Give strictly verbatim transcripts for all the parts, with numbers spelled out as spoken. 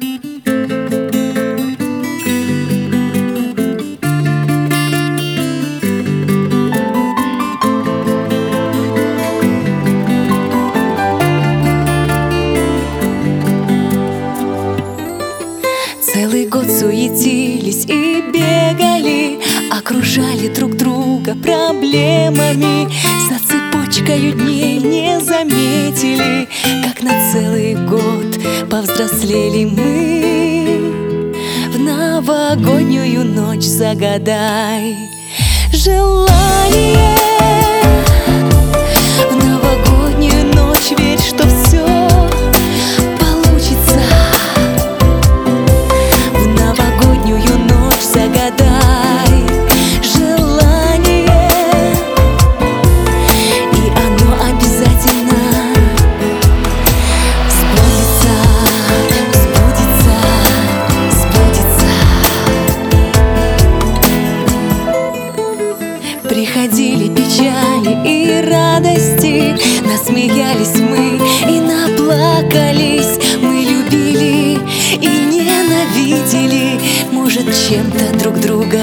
Целый год суетились и бегали, окружали друг друга проблемами. За цепочкою дней не заметили, как на целый год повзрослели мы. В новогоднюю ночь загадай желание. В новогоднюю ночь верь, что все получится. В новогоднюю ночь загадай желание, и оно обязательно сбудется, сбудется, сбудется. Приходили печали и радости, насмеялись мы и наплакались. Мы любили и ненавидели, может, чем-то друг друга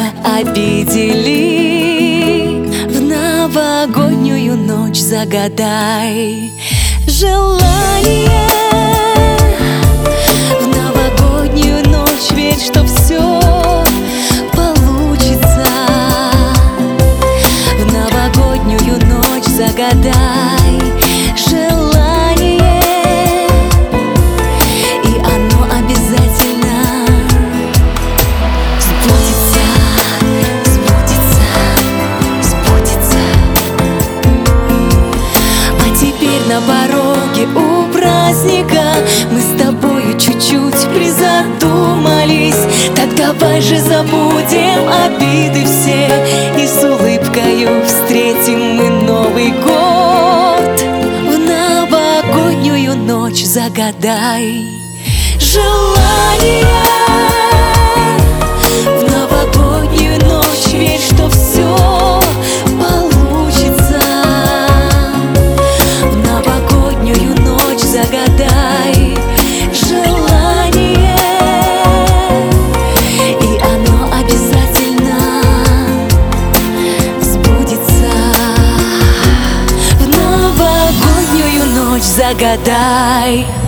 обидели. В новогоднюю ночь загадай желание. В новогоднюю ночь верь, что все получится. В новогоднюю ночь загадай желание, и оно обязательно сбудется, сбудется, сбудется. А теперь на пороге у праздника мы с тобою чуть-чуть призадумались. Так давай же забудем обиды все и с улыбкою встретим мы Новый год. В новогоднюю ночь загадай желание. В новогоднюю ночь верь, что все получится. В новогоднюю ночь загадай желание, и оно обязательно сбудется. В новогоднюю ночь загадай.